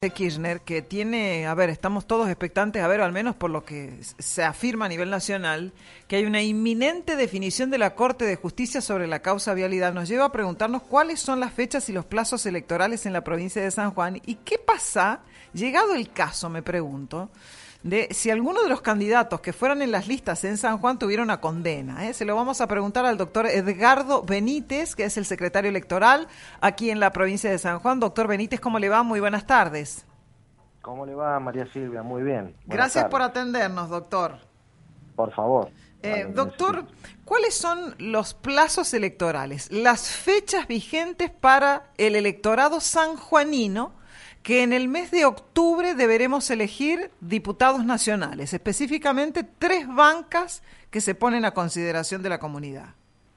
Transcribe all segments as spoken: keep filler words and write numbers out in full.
de Kirchner, que tiene, a ver, estamos todos expectantes, a ver, al menos por lo que se afirma a nivel nacional, que hay una inminente definición de la Corte de Justicia sobre la causa vialidad, nos lleva a preguntarnos cuáles son las fechas y los plazos electorales en la provincia de San Juan y qué pasa, llegado el caso, me pregunto, de si alguno de los candidatos que fueran en las listas en San Juan tuviera una condena. ¿eh? Se lo vamos a preguntar al doctor Edgardo Benítez, que es el secretario electoral aquí en la provincia de San Juan. Doctor Benítez, ¿cómo le va? Muy buenas tardes. ¿Cómo le va, María Silvia? Muy bien. Buenas Gracias tardes. por atendernos, doctor. Por favor. Eh, Vale, doctor, ¿cuáles son los plazos electorales, las fechas vigentes para el electorado sanjuanino que en el mes de octubre deberemos elegir diputados nacionales, específicamente tres bancas que se ponen a consideración de la comunidad?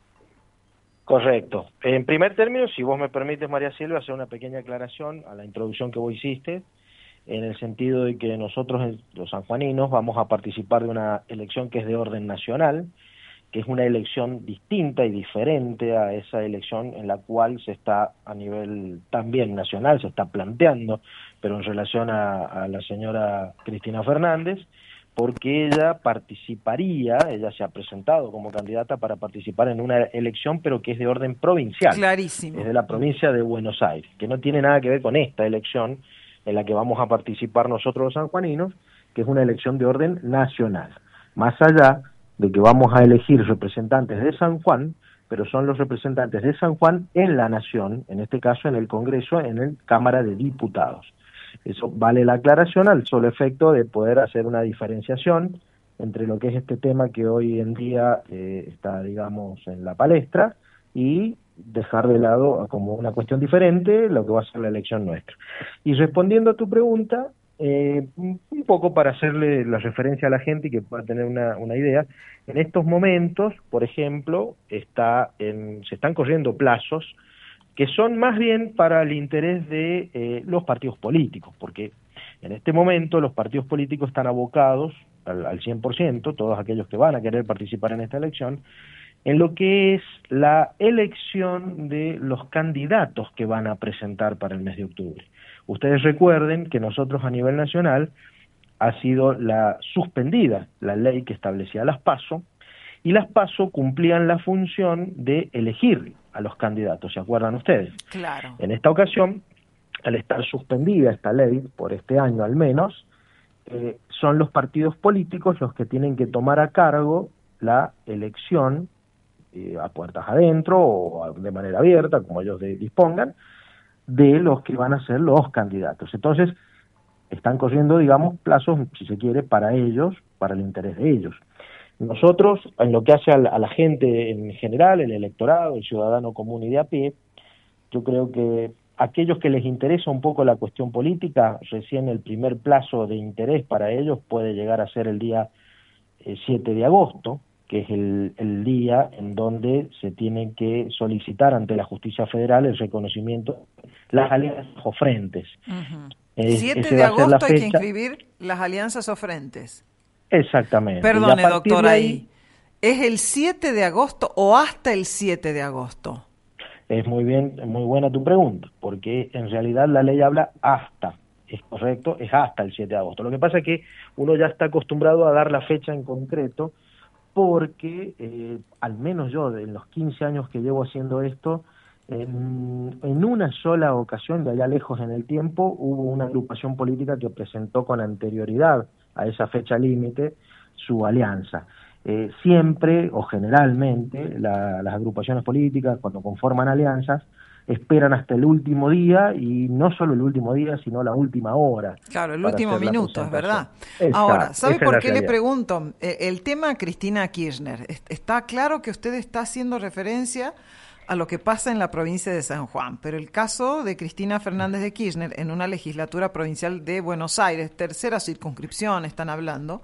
Correcto. En primer término, si vos me permites, María Silvia, hacer una pequeña aclaración a la introducción que vos hiciste, en el sentido de que nosotros, los sanjuaninos, vamos a participar de una elección que es de orden nacional, que es una elección distinta y diferente a esa elección en la cual se está a nivel también nacional, se está planteando, pero en relación a, a la señora Cristina Fernández, porque ella participaría, ella se ha presentado como candidata para participar en una elección, pero que es de orden provincial. Clarísimo. Es de la provincia de Buenos Aires, que no tiene nada que ver con esta elección en la que vamos a participar nosotros los sanjuaninos, que es una elección de orden nacional. Más allá de que vamos a elegir representantes de San Juan, pero son los representantes de San Juan en la nación, en este caso en el Congreso, en la Cámara de Diputados. Eso vale la aclaración al solo efecto de poder hacer una diferenciación entre lo que es este tema que hoy en día eh, está, digamos, en la palestra y dejar de lado como una cuestión diferente lo que va a ser la elección nuestra. Y respondiendo a tu pregunta, eh, un poco para hacerle la referencia a la gente y que pueda tener una, una idea, en estos momentos, por ejemplo, está en, se están corriendo plazos que son más bien para el interés de eh, los partidos políticos, porque en este momento los partidos políticos están abocados al, al cien por ciento, todos aquellos que van a querer participar en esta elección, en lo que es la elección de los candidatos que van a presentar para el mes de octubre. Ustedes recuerden que nosotros a nivel nacional ha sido la suspendida la ley que establecía las PASO, y las PASO cumplían la función de elegir a los candidatos, ¿se acuerdan ustedes? Claro. En esta ocasión, al estar suspendida esta ley, por este año al menos, eh, son los partidos políticos los que tienen que tomar a cargo la elección eh, a puertas adentro o de manera abierta, como ellos de, dispongan, de los que van a ser los candidatos. Entonces, están corriendo, digamos, plazos, si se quiere, para ellos, para el interés de ellos. Nosotros, en lo que hace a la, a la gente en general, el electorado, el ciudadano común y de a pie, yo creo que aquellos que les interesa un poco la cuestión política, recién el primer plazo de interés para ellos puede llegar a ser el día eh, siete de agosto, que es el, el día en donde se tiene que solicitar ante la Justicia Federal el reconocimiento de las alianzas o frentes. Uh-huh. Es, siete de agosto hay que inscribir las alianzas o frentes. Exactamente. Perdone, doctor, ahí, ahí, ¿es el siete de agosto o hasta el siete de agosto? Es muy bien, muy buena tu pregunta, porque en realidad la ley habla hasta, es correcto, es hasta el siete de agosto. Lo que pasa es que uno ya está acostumbrado a dar la fecha en concreto, porque eh, al menos yo, en los quince años que llevo haciendo esto, en, en una sola ocasión, de allá lejos en el tiempo, hubo una agrupación política que presentó con anterioridad a esa fecha límite su alianza. Eh, siempre o generalmente la, las agrupaciones políticas, cuando conforman alianzas, esperan hasta el último día, y no solo el último día, sino la última hora. Claro, el último minuto, es verdad. Esa, Ahora, ¿sabe por qué realidad. le pregunto? Eh, el tema Cristina Kirchner, está claro que usted está haciendo referencia a lo que pasa en la provincia de San Juan, pero el caso de Cristina Fernández de Kirchner en una legislatura provincial de Buenos Aires, tercera circunscripción están hablando,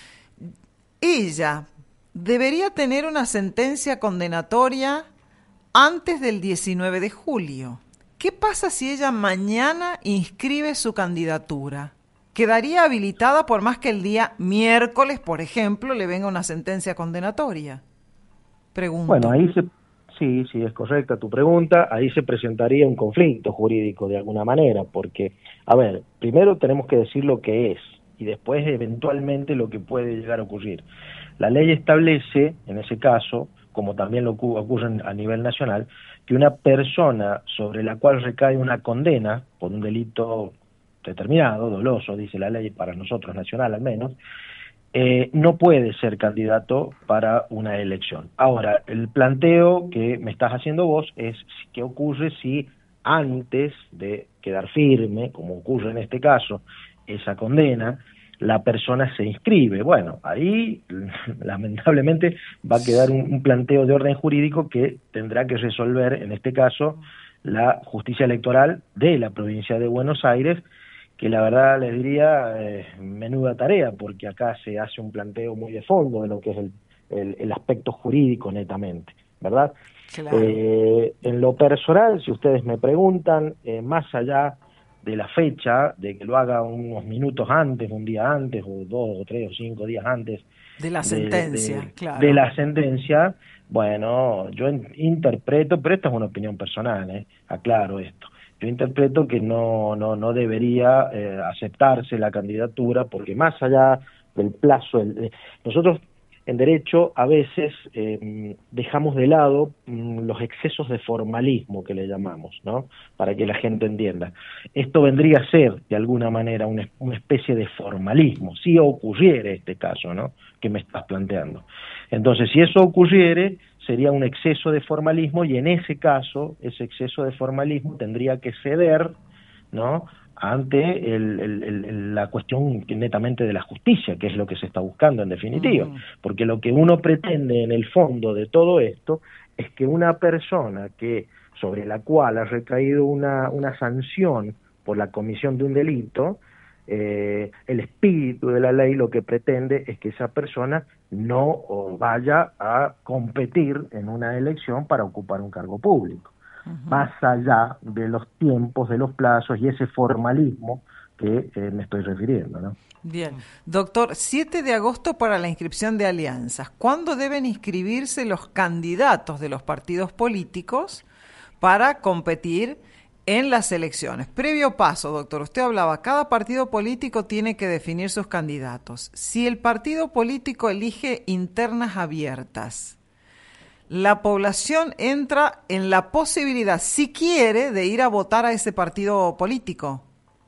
ella debería tener una sentencia condenatoria antes del diecinueve de julio. ¿Qué pasa si ella mañana inscribe su candidatura? ¿Quedaría habilitada por más que el día miércoles, por ejemplo, le venga una sentencia condenatoria? Pregunto. Bueno, ahí se sí, sí, es correcta tu pregunta. Ahí se presentaría un conflicto jurídico de alguna manera, porque, a ver, primero tenemos que decir lo que es y después eventualmente lo que puede llegar a ocurrir. La ley establece, en ese caso, como también lo ocurre a nivel nacional, que una persona sobre la cual recae una condena por un delito determinado, doloso, dice la ley para nosotros nacional al menos, eh, no puede ser candidato para una elección. Ahora, el planteo que me estás haciendo vos es qué ocurre si antes de quedar firme, como ocurre en este caso, esa condena, la persona se inscribe. Bueno, ahí lamentablemente va a quedar un, un planteo de orden jurídico que tendrá que resolver, en este caso, la justicia electoral de la provincia de Buenos Aires, que la verdad les diría, eh, menuda tarea, porque acá se hace un planteo muy de fondo de lo que es el, el, el aspecto jurídico netamente, ¿verdad? Claro. Eh, en lo personal, si ustedes me preguntan, eh, más allá de la fecha, de que lo haga unos minutos antes, un día antes, o dos, o tres, o cinco días antes de la de, sentencia, de, claro. de la sentencia, bueno, yo in, interpreto, pero esta es una opinión personal, ¿eh? Aclaro esto. Yo interpreto que no no no debería eh, aceptarse la candidatura, porque más allá del plazo, el, eh, nosotros en derecho a veces eh, dejamos de lado mm, los excesos de formalismo que le llamamos, ¿no? Para que la gente entienda. Esto vendría a ser, de alguna manera, una, una especie de formalismo, si ocurriere este caso, ¿no? Que me estás planteando. Entonces, si eso ocurriere, sería un exceso de formalismo, y en ese caso, ese exceso de formalismo tendría que ceder, ¿no?, ante el, el, el, la cuestión netamente de la justicia, que es lo que se está buscando en definitiva, uh-huh. Porque lo que uno pretende en el fondo de todo esto es que una persona que sobre la cual ha recaído una, una sanción por la comisión de un delito, eh, el espíritu de la ley lo que pretende es que esa persona no vaya a competir en una elección para ocupar un cargo público. Uh-huh. Más allá de los tiempos, de los plazos y ese formalismo que eh, me estoy refiriendo, ¿no? Bien. Doctor, siete de agosto para la inscripción de alianzas. ¿Cuándo deben inscribirse los candidatos de los partidos políticos para competir en las elecciones? Previo paso, doctor, usted hablaba, cada partido político tiene que definir sus candidatos. Si el partido político elige internas abiertas, la población entra en la posibilidad, si quiere, de ir a votar a ese partido político.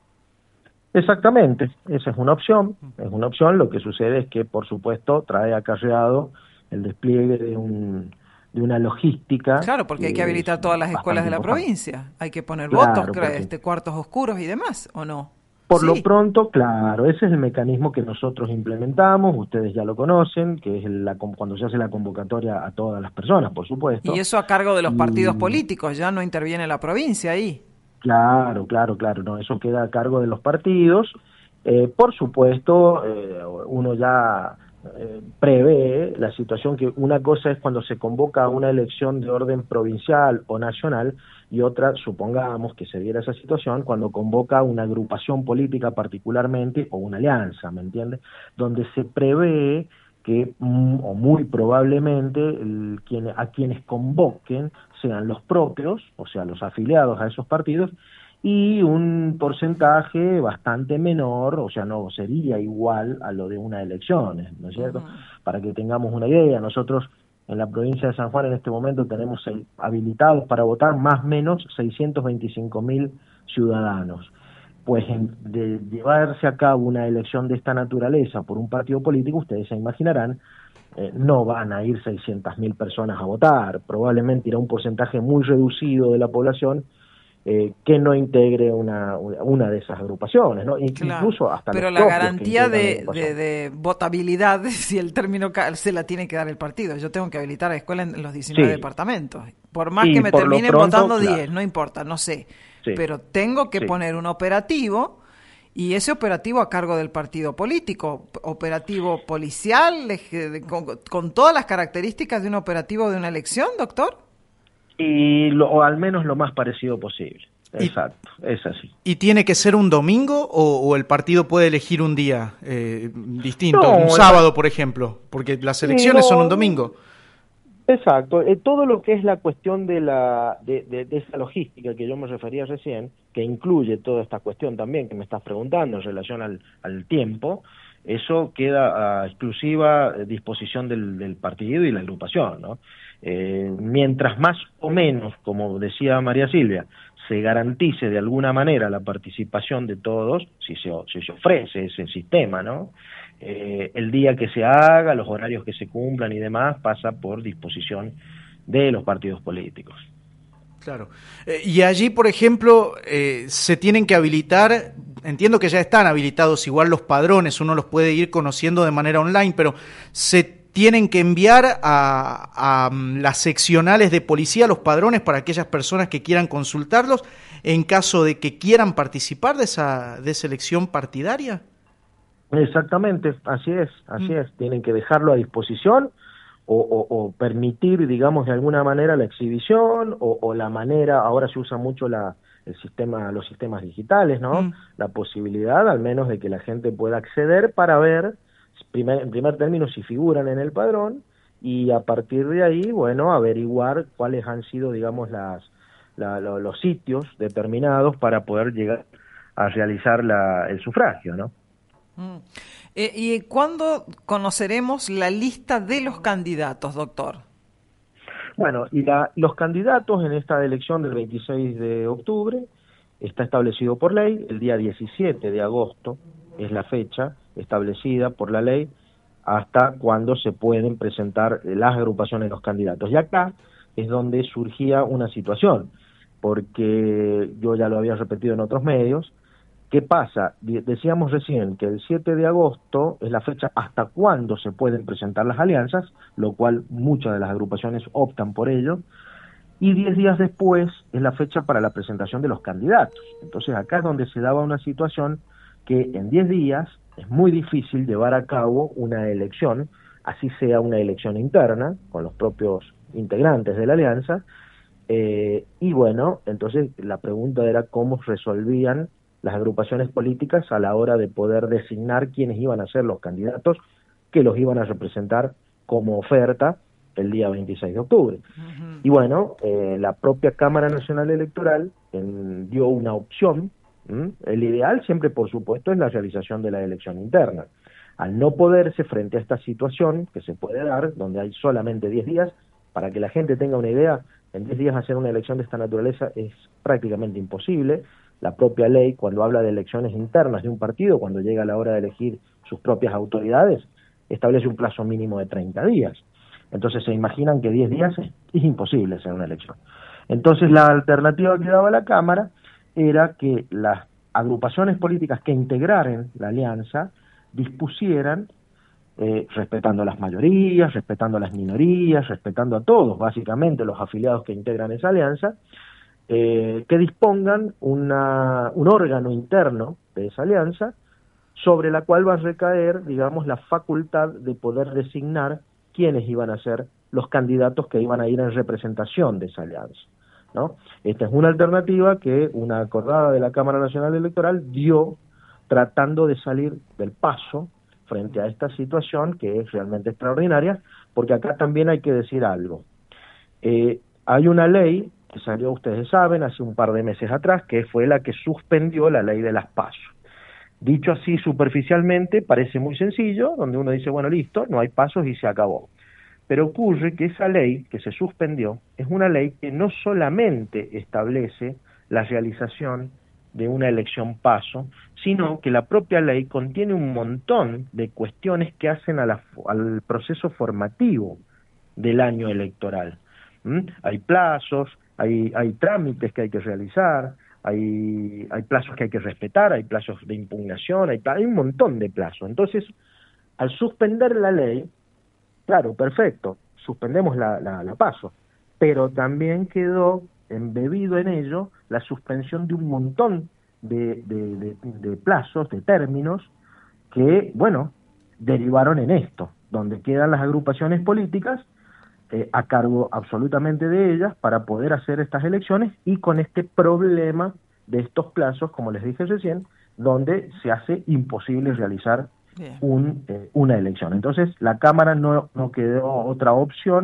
Exactamente, esa es una opción, es una opción. Lo que sucede es que, por supuesto, trae acarreado el despliegue de un de una logística. Claro, porque hay que habilitar todas las escuelas de la importante. provincia, hay que poner claro, votos, este, cuartos oscuros y demás, ¿o no? Por sí. lo pronto, claro, ese es el mecanismo que nosotros implementamos, ustedes ya lo conocen, que es la, cuando se hace la convocatoria a todas las personas, por supuesto. Y eso a cargo de los y... partidos políticos, ya no interviene la provincia ahí. Claro, claro, claro, no, eso queda a cargo de los partidos. Eh, por supuesto, eh, uno ya eh, prevé la situación que una cosa es cuando se convoca a una elección de orden provincial o nacional, y otra, supongamos que se diera esa situación, cuando convoca una agrupación política particularmente o una alianza, ¿me entiendes? Donde se prevé que, mm, o muy probablemente, el, quien, a quienes convoquen sean los propios, o sea, los afiliados a esos partidos, y un porcentaje bastante menor, o sea, no sería igual a lo de una elección, ¿no es cierto? Uh-huh. Para que tengamos una idea, nosotros en la provincia de San Juan en este momento tenemos habilitados para votar más o menos seiscientos veinticinco mil ciudadanos. Pues en, de llevarse a cabo una elección de esta naturaleza por un partido político, ustedes se imaginarán, eh, no van a ir seiscientas mil personas a votar, probablemente irá un porcentaje muy reducido de la población eh, que no integre una, una de esas agrupaciones, ¿no? Claro, incluso hasta pero la garantía de, de, de votabilidad, si el término se la tiene que dar el partido. Yo tengo que habilitar a escuela en los diecinueve sí. departamentos, por más y que me terminen pronto, votando claro. diez, no importa, no sé, sí. pero tengo que sí. poner un operativo, y ese operativo a cargo del partido político, operativo policial, con, con todas las características de un operativo de una elección, doctor. Y lo, o al menos lo más parecido posible. Exacto, y, es así. ¿Y tiene que ser un domingo o, o el partido puede elegir un día eh, distinto, no, un sábado, por ejemplo? Porque las elecciones no, son un domingo. Exacto, eh, todo lo que es la cuestión de la de, de, de esa logística que yo me refería recién, que incluye toda esta cuestión también que me estás preguntando en relación al, al tiempo, eso queda a exclusiva disposición del, del partido y la agrupación, ¿no? Eh, mientras más o menos, como decía María Silvia, se garantice de alguna manera la participación de todos, si se, si se ofrece ese sistema, ¿no? Eh, el día que se haga, los horarios que se cumplan y demás, pasa por disposición de los partidos políticos. Claro. Eh, y allí, por ejemplo, eh, se tienen que habilitar, entiendo que ya están habilitados igual los padrones, uno los puede ir conociendo de manera online, pero se tienen que enviar a, a las seccionales de policía los padrones para aquellas personas que quieran consultarlos en caso de que quieran participar de esa, de esa elección partidaria. Exactamente, así es, así mm. es, tienen que dejarlo a disposición o, o, o permitir, digamos, de alguna manera la exhibición o, o la manera, ahora se usa mucho la, el sistema, los sistemas digitales, ¿no? Mm. La posibilidad, al menos, de que la gente pueda acceder para ver, primer, en primer término, si figuran en el padrón y a partir de ahí, bueno, averiguar cuáles han sido, digamos, las, la, lo, los sitios determinados para poder llegar a realizar la, el sufragio, ¿no? Mm. Eh, ¿Y cuándo conoceremos la lista de los candidatos, doctor? Bueno, y la, los candidatos en esta elección del veintiséis de octubre está establecido por ley, el día diecisiete de agosto es la fecha establecida por la ley hasta cuando se pueden presentar las agrupaciones de los candidatos. Y acá es donde surgía una situación, porque yo ya lo había repetido en otros medios. ¿Qué pasa? Decíamos recién que el siete de agosto es la fecha hasta cuándo se pueden presentar las alianzas, lo cual muchas de las agrupaciones optan por ello, y diez días después es la fecha para la presentación de los candidatos. Entonces acá es donde se daba una situación que en diez días es muy difícil llevar a cabo una elección, así sea una elección interna, con los propios integrantes de la alianza, eh, y bueno, entonces la pregunta era cómo resolvían las agrupaciones políticas a la hora de poder designar quiénes iban a ser los candidatos que los iban a representar como oferta el día veintiséis de octubre. Uh-huh. Y bueno, eh, la propia Cámara Nacional Electoral en, dio una opción. ¿m? El ideal siempre, por supuesto, es la realización de la elección interna. Al no poderse frente a esta situación que se puede dar, donde hay solamente diez días, para que la gente tenga una idea, en diez días hacer una elección de esta naturaleza es prácticamente imposible. La propia ley, cuando habla de elecciones internas de un partido, cuando llega la hora de elegir sus propias autoridades, establece un plazo mínimo de treinta días. Entonces se imaginan que diez días es, es imposible hacer una elección. Entonces la alternativa que daba la Cámara era que las agrupaciones políticas que integraran la alianza dispusieran, eh, respetando las mayorías, respetando las minorías, respetando a todos, básicamente los afiliados que integran esa alianza, Eh, que dispongan una, un órgano interno de esa alianza sobre la cual va a recaer, digamos, la facultad de poder designar quiénes iban a ser los candidatos que iban a ir en representación de esa alianza, ¿no? Esta es una alternativa que una acordada de la Cámara Nacional Electoral dio tratando de salir del paso frente a esta situación que es realmente extraordinaria, porque acá también hay que decir algo. Eh, hay una ley que salió, ustedes saben, hace un par de meses atrás, que fue la que suspendió la ley de las PASO. Dicho así superficialmente, parece muy sencillo, donde uno dice, bueno, listo, no hay pasos y se acabó. Pero ocurre que esa ley que se suspendió es una ley que no solamente establece la realización de una elección paso, sino que la propia ley contiene un montón de cuestiones que hacen a la, al proceso formativo del año electoral. ¿Mm? Hay plazos, Hay, hay trámites que hay que realizar, hay, hay plazos que hay que respetar, hay plazos de impugnación, hay, hay un montón de plazos. Entonces, al suspender la ley, claro, perfecto, suspendemos la, la, la paso, pero también quedó embebido en ello la suspensión de un montón de, de, de, de plazos, de términos, que, bueno, derivaron en esto, donde quedan las agrupaciones políticas Eh, a cargo absolutamente de ellas para poder hacer estas elecciones y con este problema de estos plazos, como les dije recién, donde se hace imposible realizar un, eh, una elección. Entonces, la Cámara no, no quedó otra opción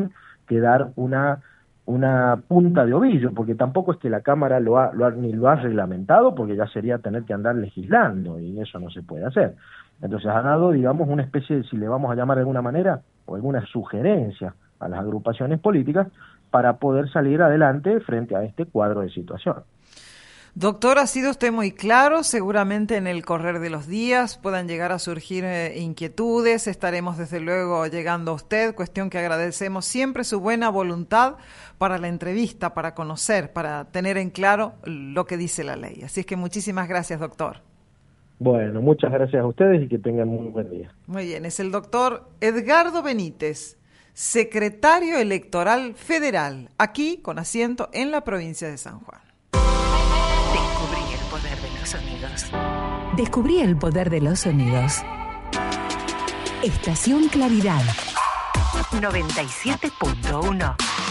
que dar una una punta de ovillo, porque tampoco es que la Cámara lo ha, lo ha, ni lo ha reglamentado, porque ya sería tener que andar legislando, y eso no se puede hacer. Entonces ha dado, digamos, una especie de, si le vamos a llamar de alguna manera, o alguna sugerencia a las agrupaciones políticas para poder salir adelante frente a este cuadro de situación. Doctor, ha sido usted muy claro, seguramente en el correr de los días puedan llegar a surgir eh, inquietudes, estaremos desde luego llegando a usted, cuestión que agradecemos siempre su buena voluntad para la entrevista, para conocer, para tener en claro lo que dice la ley. Así es que muchísimas gracias, doctor. Bueno, muchas gracias a ustedes y que tengan un buen día. Muy bien, es el doctor Edgardo Benítez, secretario electoral federal, aquí con asiento en la provincia de San Juan. Descubrí el poder de los sonidos. Descubrí el poder de los sonidos. Estación Claridad. noventa y siete punto uno.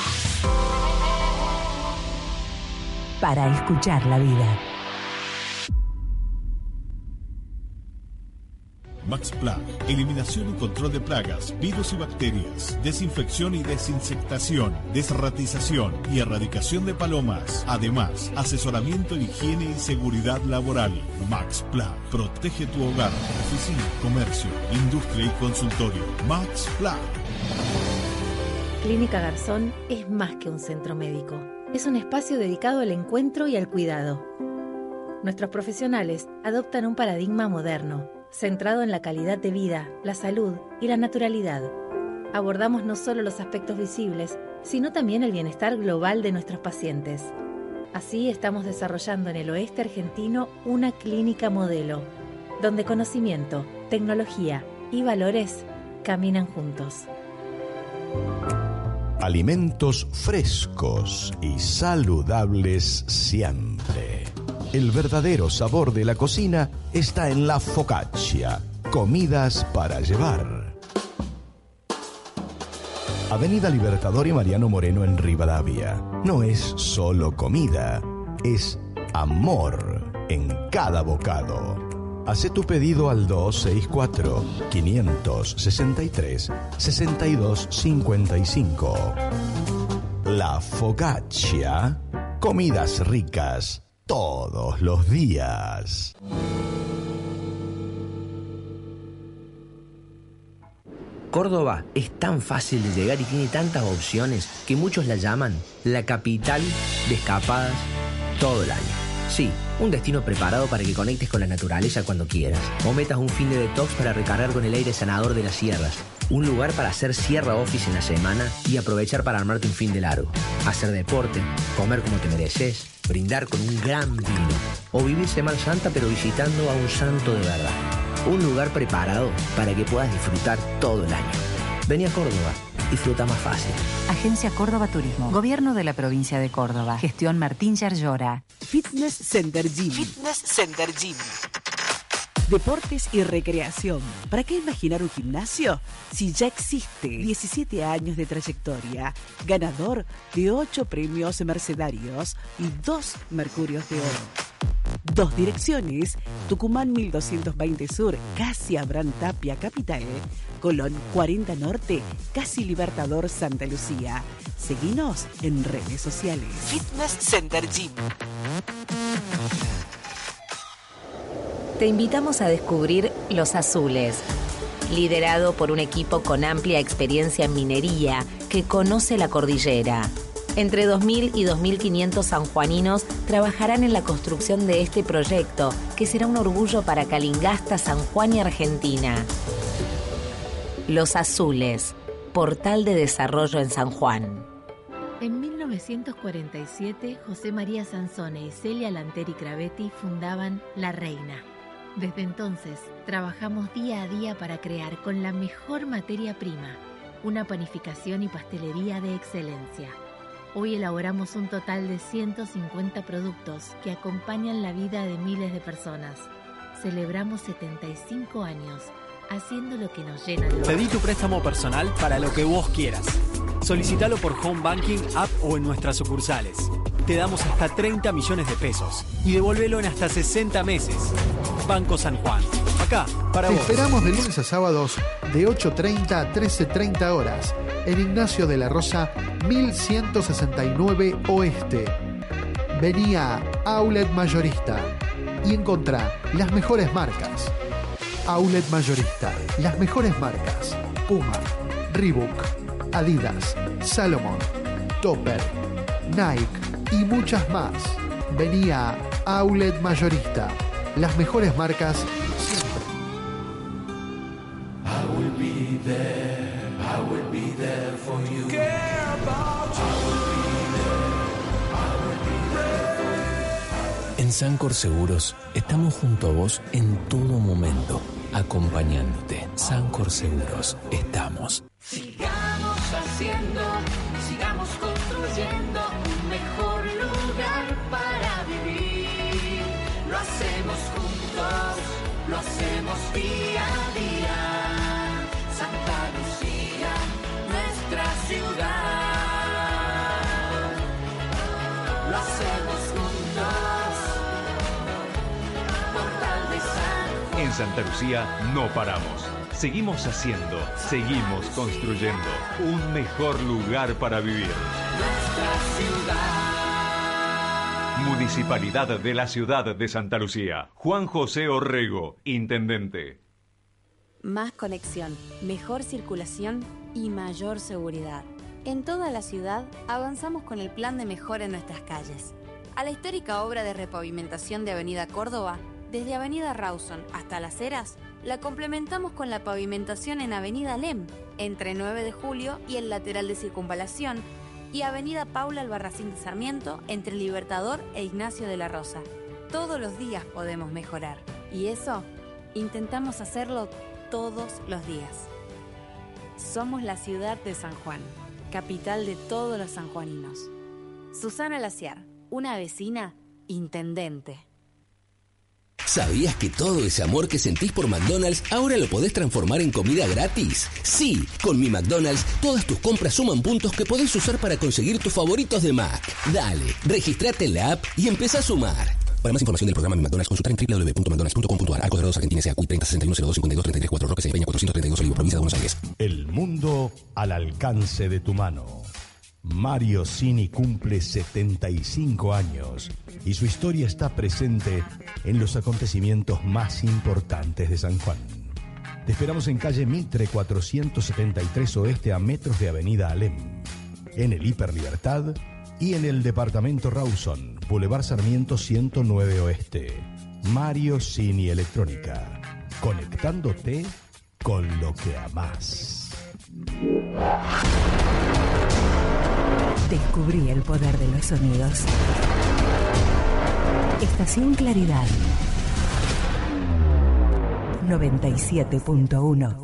Para escuchar la vida. MaxPlague, eliminación y control de plagas, virus y bacterias, desinfección y desinsectación, desratización y erradicación de palomas. Además, asesoramiento en higiene y seguridad laboral. MaxPlague, protege tu hogar, oficina, comercio, industria y consultorio. MaxPlague. Clínica Garzón es más que un centro médico. Es un espacio dedicado al encuentro y al cuidado. Nuestros profesionales adoptan un paradigma moderno, centrado en la calidad de vida, la salud y la naturalidad. Abordamos no solo los aspectos visibles, sino también el bienestar global de nuestros pacientes. Así estamos desarrollando en el oeste argentino una clínica modelo, donde conocimiento, tecnología y valores caminan juntos. Alimentos frescos y saludables siempre. El verdadero sabor de la cocina está en la focaccia, comidas para llevar. Avenida Libertador y Mariano Moreno en Rivadavia. No es solo comida, es amor en cada bocado. Hacé tu pedido al dos seis cuatro, cinco seis tres, seis dos cinco cinco. La focaccia, comidas ricas todos los días. Córdoba es tan fácil de llegar y tiene tantas opciones que muchos la llaman la capital de escapadas todo el año. Sí, un destino preparado para que conectes con la naturaleza cuando quieras, o metas un fin de detox para recargar con el aire sanador de las sierras. Un lugar para hacer sierra office en la semana y aprovechar para armarte un fin de largo. Hacer deporte, comer como te mereces, brindar con un gran vino, o vivir Semana Santa pero visitando a un santo de verdad. Un lugar preparado para que puedas disfrutar todo el año. Vení a Córdoba, disfruta más fácil. Agencia Córdoba Turismo, Gobierno de la Provincia de Córdoba, Gestión Martín Yarlora. Fitness Center Gym. Fitness Center Gym. Deportes y recreación. ¿Para qué imaginar un gimnasio si ya existe? diecisiete años de trayectoria, ganador de ocho premios mercedarios y dos Mercurios de Oro. Dos direcciones: Tucumán mil doscientos veinte Sur, casi Abraham Tapia Capital; Colón cuarenta Norte, casi Libertador Santa Lucía. Seguinos en redes sociales. Fitness Center Gym. Te invitamos a descubrir Los Azules, liderado por un equipo con amplia experiencia en minería que conoce la cordillera. Entre dos mil y dos mil quinientos sanjuaninos trabajarán en la construcción de este proyecto, que será un orgullo para Calingasta, San Juan y Argentina. Los Azules, portal de desarrollo en San Juan. En mil novecientos cuarenta y siete, José María Sansone y Celia Lanteri Cravetti fundaban La Reina. Desde entonces, trabajamos día a día para crear con la mejor materia prima una panificación y pastelería de excelencia. Hoy elaboramos un total de ciento cincuenta productos que acompañan la vida de miles de personas. Celebramos setenta y cinco años haciendo lo que nos llena. Pedí tu préstamo personal para lo que vos quieras. Solicítalo por Home Banking, app o en nuestras sucursales. Te damos hasta treinta millones de pesos y devuélvelo en hasta sesenta meses. Banco San Juan. acá, para Te vos. esperamos de lunes a sábados de ocho treinta a trece treinta horas en Ignacio de la Rosa mil ciento sesenta y nueve Oeste. Vení a Outlet Mayorista y encontrá las mejores marcas. Outlet Mayorista, las mejores marcas: Puma, Reebok, Adidas, Salomon, Topper, Nike y muchas más. Vení a Outlet Mayorista, las mejores marcas siempre. I will be there, I will be there for you. Care about you. I will be there, I will be there for you. En Sancor Seguros estamos junto a vos en todo momento, acompañándote. Sancor Seguros, estamos. Sigamos haciendo, sigamos construyendo un mejor lugar para vivir. Lo hacemos juntos, lo hacemos día a día. Santa Lucía, nuestra ciudad. Lo hacemos juntos, Portal de San Juan. En Santa Lucía no paramos. Seguimos haciendo, seguimos construyendo un mejor lugar para vivir. Nuestra ciudad. Municipalidad de la Ciudad de Santa Lucía. Juan José Orrego, Intendente. Más conexión, mejor circulación y mayor seguridad. En toda la ciudad avanzamos con el plan de mejora en nuestras calles. A la histórica obra de repavimentación de Avenida Córdoba, desde Avenida Rawson hasta Las Heras, la complementamos con la pavimentación en Avenida Lem, entre nueve de julio y el lateral de Circunvalación, y Avenida Paula Albarracín de Sarmiento, entre Libertador e Ignacio de la Rosa. Todos los días podemos mejorar, y eso intentamos hacerlo todos los días. Somos la ciudad de San Juan, capital de todos los sanjuaninos. Susana Laciar, una vecina, intendente. ¿Sabías que todo ese amor que sentís por McDonald's ahora lo podés transformar en comida gratis? Sí, con Mi McDonald's todas tus compras suman puntos que podés usar para conseguir tus favoritos de Mac. Dale, registrate en la app y empezá a sumar. Para más información del programa Mi McDonald's, consultar en doble u doble u doble u punto mcdonalds punto com punto a r. Arcos Dorados Argentina S A Q I treinta sesenta y uno cero dos cincuenta y dos treinta y tres cuatro Roque Peña cuatrocientos treinta y dos Olivo, provincia de Buenos Aires. El mundo al alcance de tu mano. Mario Cini cumple setenta y cinco años y su historia está presente en los acontecimientos más importantes de San Juan. Te esperamos en calle Mitre cuatrocientos setenta y tres Oeste, a metros de Avenida Alem, en el Hiper Libertad y en el departamento Rawson, Boulevard Sarmiento ciento nueve Oeste. Mario Cini Electrónica, conectándote con lo que amás. Descubrí el poder de los sonidos. Estación Claridad noventa y siete punto uno.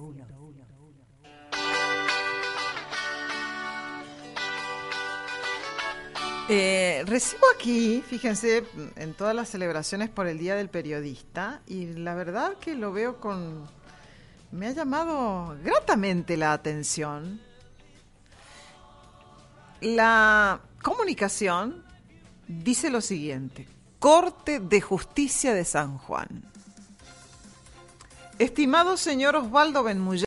Eh, recibo aquí, fíjense, en todas las celebraciones por el Día del Periodista, y la verdad que lo veo con... me ha llamado gratamente la atención. La comunicación dice lo siguiente: Corte de Justicia de San Juan. Estimado señor Osvaldo Benmuyán,